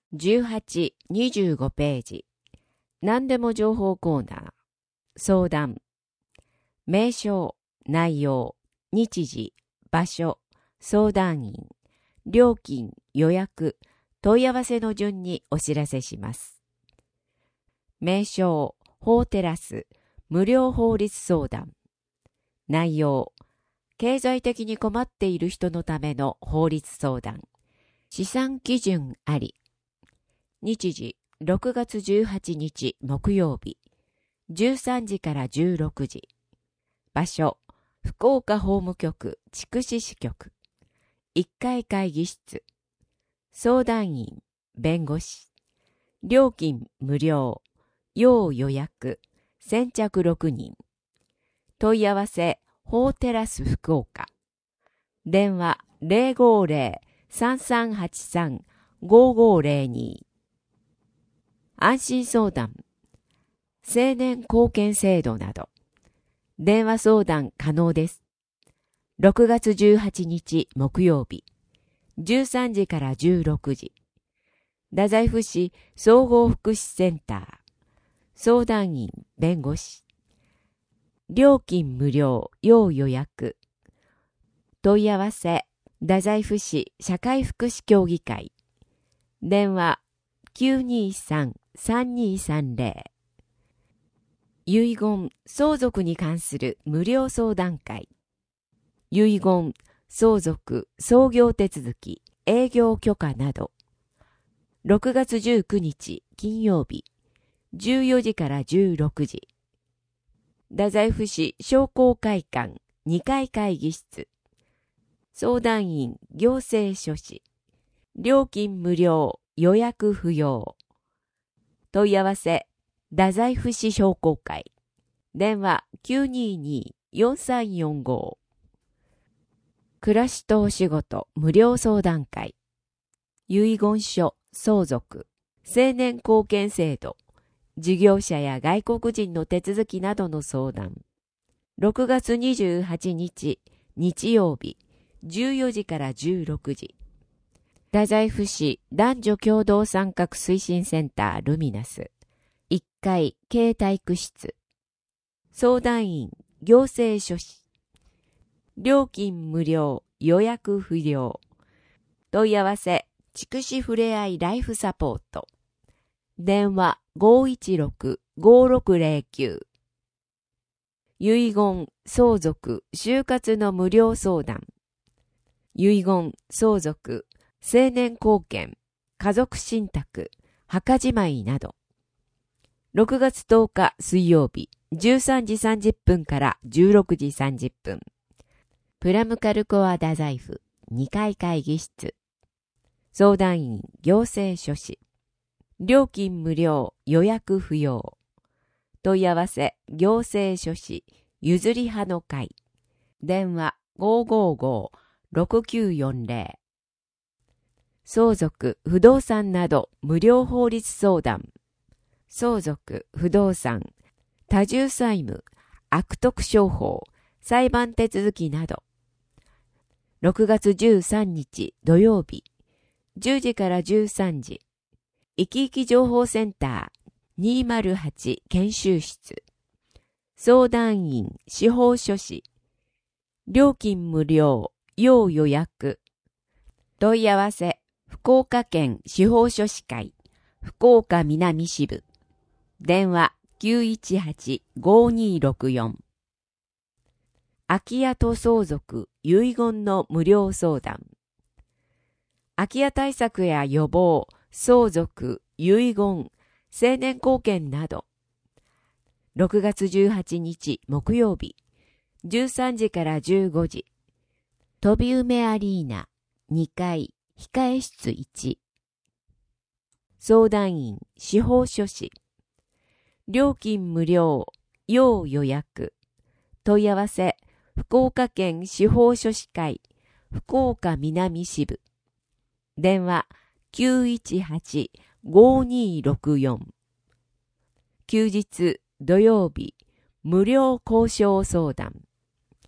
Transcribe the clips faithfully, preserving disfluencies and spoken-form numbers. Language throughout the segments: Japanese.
じゅうはち、にじゅうごページ。何でも情報コーナー。相談。名称、内容、日時、場所、相談員、料金、予約、問い合わせの順にお知らせします。名称、法テラス、無料法律相談。内容、経済的に困っている人のための法律相談。資産基準あり。日時、ろくがつじゅうはちにち木曜日、じゅうさんじからじゅうろくじ。場所、福岡法務局筑紫支局。いっかい会議室。相談員、弁護士。料金無料。要予約。先着ろくにん。問い合わせ、法テラス福岡。電話 ゼロごゼロ さんさんはちさん ごごゼロに。安心相談、青年貢献制度など、電話相談可能です。ろくがつじゅうはちにち木曜日、じゅうさんじからじゅうろくじ、太宰府市総合福祉センター、相談員弁護士、料金無料要予約、問い合わせ、太宰府市社会福祉協議会、電話きゅうにさん さんにさんゼロ。遺言、相続に関する無料相談会。遺言、相続、創業手続き、営業許可など。ろくがつじゅうくにち金曜日、じゅうよじからじゅうろくじ。太宰府市商工会館にかい会議室。相談員、行政書士。料金無料、予約不要。問い合わせ、太宰府市商工会。電話 きゅうにに よんさんよんご。暮らしとお仕事無料相談会。遺言書、相続、青年貢献制度、事業者や外国人の手続きなどの相談。ろくがつにじゅうはちにち日曜日、じゅうよじからじゅうろくじ。太宰府市男女共同参画推進センタールミナス。いっかい経体育室。相談員、行政書士。料金無料、予約不要。問い合わせ、筑紫ふれあいライフサポート。電話ごいちろく ごろくゼロきゅう。遺言、相続、就活の無料相談。遺言、相続、青年貢献、家族信託、墓じまいなど。ろくがつとおか水曜日、じゅうさんじさんじゅっぷんからじゅうろくじさんじゅっぷん。プラムカルコア太宰府にかい会議室。相談員、行政書士。料金無料、予約不要。問い合わせ、行政書士、譲り派の会。電話ごーごーごー ろくきゅうよんゼロ。相続、不動産など無料法律相談。相続、不動産、多重債務、悪徳商法、裁判手続きなど。ろくがつじゅうさんにち土曜日、じゅうじからじゅうさんじ。いきいき情報センターにまるはち研修室。相談員、司法書士。料金無料、要予約。問い合わせ、福岡県司法書士会、福岡南支部。電話 きゅういちはち ごーにーろくよん。空き家と相続、遺言の無料相談。空き家対策や予防、相続、遺言、青年貢献など。ろくがつじゅうはちにち木曜日、じゅうさんじからじゅうごじ。飛び梅アリーナにかい控え室いち。相談員、司法書士。料金無料、要予約。問い合わせ、福岡県司法書士会、福岡南支部。電話きゅういちはち ごーにーろくよん。休日土曜日、無料交渉相談。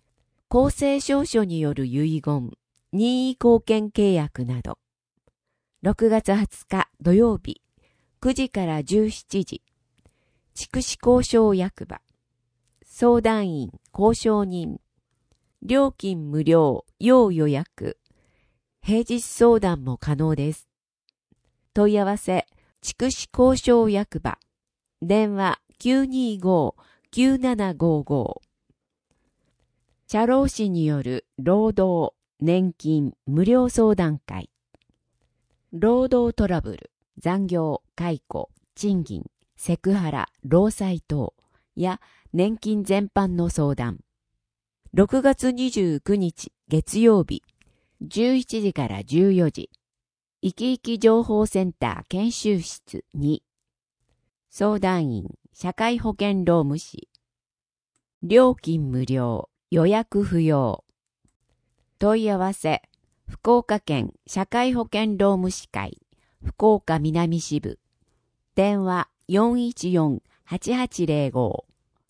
公正証書による遺言、任意貢献契約など。 ろくがつはつか土曜日、くじからじゅうしちじ、筑紫交渉役場、相談員、交渉人、料金無料、要予約、平日相談も可能です。問い合わせ、筑紫交渉役場、電話 きゅうにーごーきゅうななごーごー。社労士による労働、年金、無料相談会。労働トラブル、残業、解雇、賃金、セクハラ、労災等や年金全般の相談。ろくがつにじゅうくにち月曜日、じゅういちじからじゅうよじ、いきいき情報センター研修室に、相談員、社会保険労務士、料金無料、予約不要。問い合わせ、福岡県社会保険労務士会、福岡南支部、電話 よんいちよんはちはちゼロご。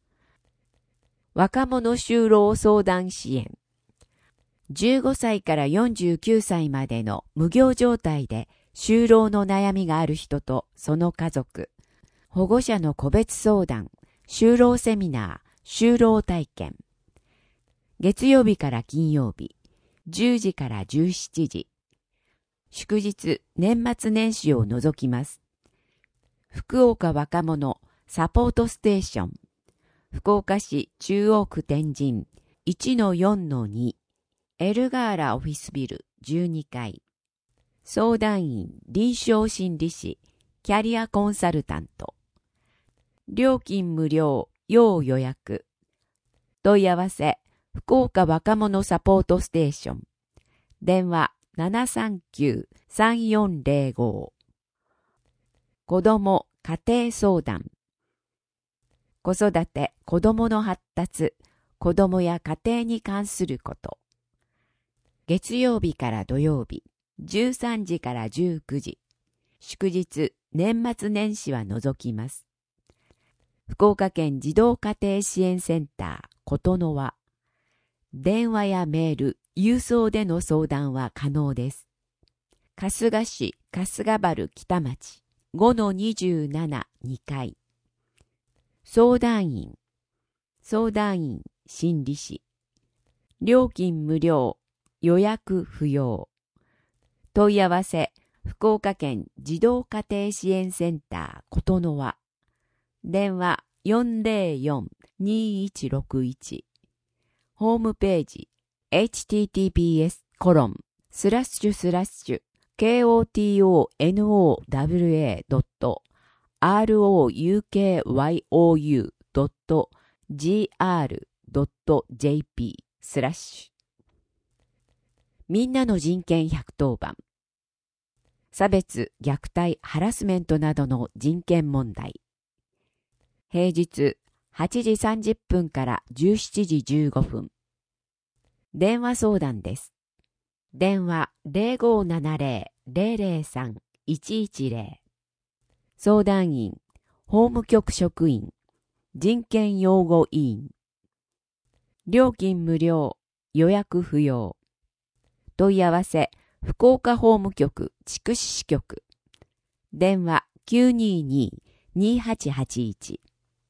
若者就労相談支援。じゅうごさいからよんじゅうきゅうさいまでの無業状態で就労の悩みがある人とその家族、保護者の個別相談、就労セミナー、就労体験。月曜日から金曜日、じゅうじからじゅうしちじ。祝日、年末年始を除きます。福岡若者サポートステーション。福岡市中央区天神 いちのよんのに エルガーラオフィスビルじゅうにかい。相談員、臨床心理士、キャリアコンサルタント。料金無料、要予約。問い合わせ、福岡若者サポートステーション。電話 ななさんきゅうさんよんゼロご。子ども家庭相談。子育て、子どもの発達、子どもや家庭に関すること。月曜日から土曜日、じゅうさんじからじゅうくじ。祝日、年末年始は除きます。福岡県児童家庭支援センター、ことのは。電話やメール、郵送での相談は可能です。春日市春日原北町 ごのにじゅうなな にかい。相談員、相談員、心理士。料金無料、予約不要。問い合わせ、福岡県児童家庭支援センターことのは。電話 よんぜろよん にいちろくいち。ホームページ エイチティーティーピーエス コロンスラッシュスラッシュ ケーオーティーオーエヌオーダブリューエー ドット アールオーユーケーワイオーユー ドット ジーアール ドット ジェーピー スラッシュ。みんなの人権ひゃくとおばん。差別、虐待、ハラスメントなどの人権問題。平日はちじさんじゅっぷんからじゅうしちじじゅうごふん。電話相談です。電話 ゼロごななゼロ ゼロゼロさん いちいちゼロ。相談員、法務局職員、人権擁護委員。料金無料、予約不要。問い合わせ、福岡法務局筑紫支局。電話 きゅうにーにー にーはちはちいち。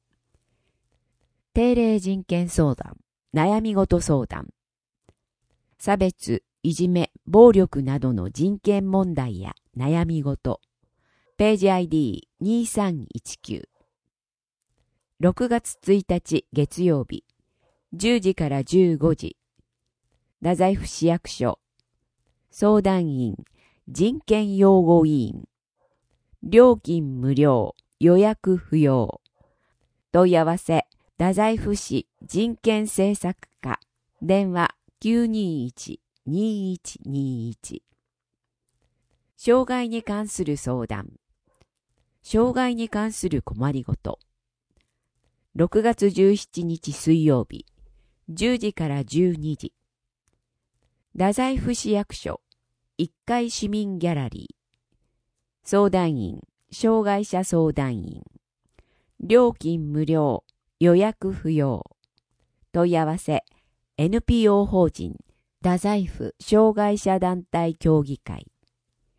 定例人権相談、悩み事相談。差別、いじめ、暴力などの人権問題や悩み事。ページ アイディーにさんいちきゅう。ろくがつついたち月曜日、じゅうじからじゅうごじ。太宰府市役所。相談員、人権擁護委員。料金無料、予約不要。問い合わせ、太宰府市人権政策課。電話 きゅうにーいち にーいちにーいち。障害に関する相談。障害に関する困りごと。ろくがつじゅうしちにち水曜日、じゅうじからじゅうにじ。太宰府市役所いっかい市民ギャラリー。相談員、障害者相談員。料金無料、予約不要。問い合わせ、エヌピーオー 法人太宰府障害者団体協議会。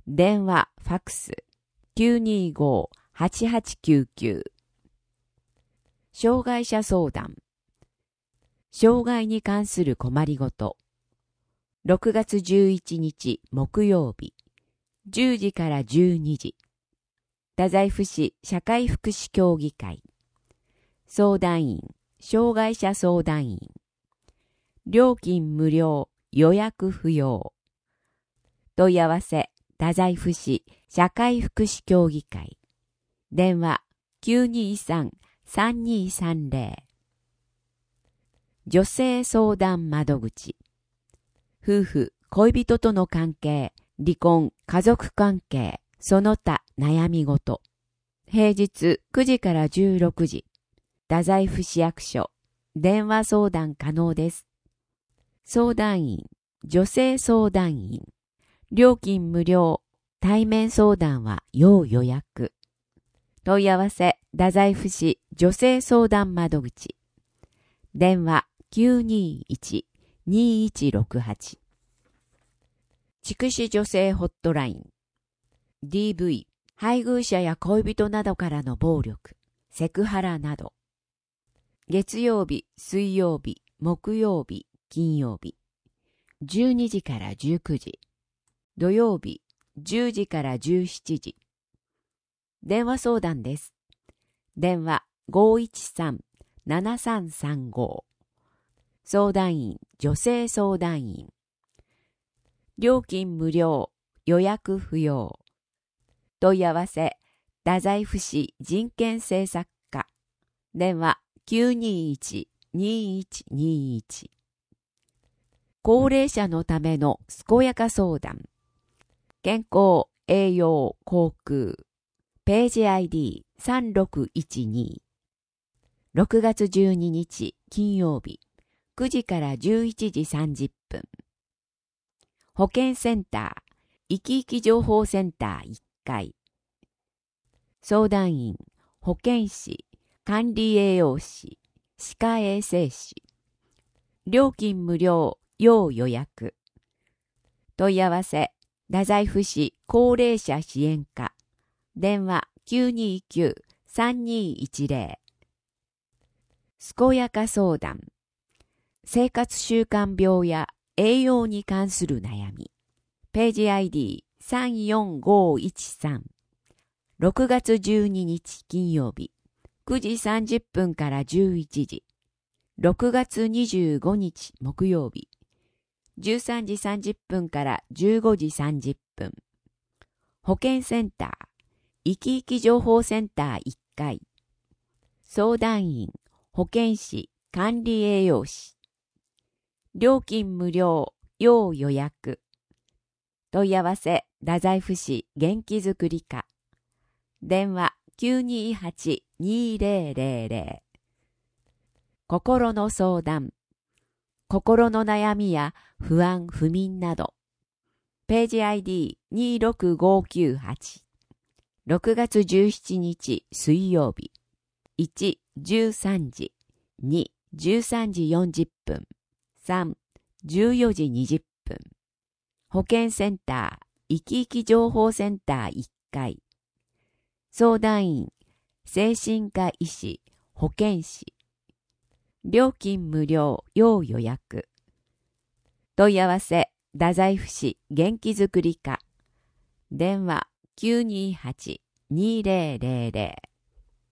電話、ファックス、きゅうにーごー はちはちきゅうきゅう。障害者相談。障害に関する困りごと。ろくがつじゅういちにち木曜日、じゅうじからじゅうにじ。太宰府市社会福祉協議会。相談員、障害者相談員。料金無料、予約不要。問い合わせ、太宰府市社会福祉協議会。電話 きゅうにーさん さんにーさんぜろ。女性相談窓口。夫婦、恋人との関係、離婚、家族関係、その他悩み事。平日くじからじゅうろくじ。太宰府市役所。電話相談可能です。相談員、女性相談員。料金無料。対面相談は要予約。問い合わせ、太宰府市女性相談窓口。電話 きゅうにーいち にーいちろくはち。筑紫女性ホットライン。ディーブイ、配偶者や恋人などからの暴力、セクハラなど。月曜日、水曜日、木曜日、金曜日。じゅうにじからじゅうくじ。土曜日、じゅうじからじゅうしちじ。電話相談です。電話 ごーいちさん ななさんさんご。相談員、女性相談員。料金無料、予約不要。問い合わせ、太宰府市人権政策課。電話 きゅうにーいち にーいちにーいち。高齢者のための健やか相談。健康、栄養、航空。ページ アイディーさんろくいちに。ろくがつじゅうににち金曜日、くじからじゅういちじさんじゅっぷん。保健センター、いきいき情報センターいっかい。相談員、保健師、管理栄養士、歯科衛生士。料金無料、要予約。問い合わせ、太宰府市高齢者支援課。電話 きゅうにーきゅう さんにーいちぜろ。健やか相談。生活習慣病や栄養に関する悩み。ページ アイディーさんよんごいちさん。ろくがつじゅうににち金曜日、くじさんじゅっぷんからじゅういちじ。ろくがつにじゅうごにち木曜日、じゅうさんじさんじゅっぷんからじゅうごじさんじゅっぷん。保健センター、いきいき情報センターいっかい。相談員、保健師、管理栄養士。料金無料、要予約。問い合わせ、太宰府市元気づくり課。電話 きゅうにーはち にーぜろぜろぜろ。心の相談。心の悩みや不安、不眠など。ページ アイディーにーろくごきゅうはち。ろくがつじゅうしちにち水曜日。いち、じゅうさんじ。に、じゅうさんじよんじゅっぷん。さん、じゅうよじにじゅっぷん。保健センター、いきいき情報センターいっかい。相談員、精神科医師、保健師。料金無料、要予約。問い合わせ、太宰府市元気づくり課。電話 きゅうにーはち にーぜろぜろぜろ。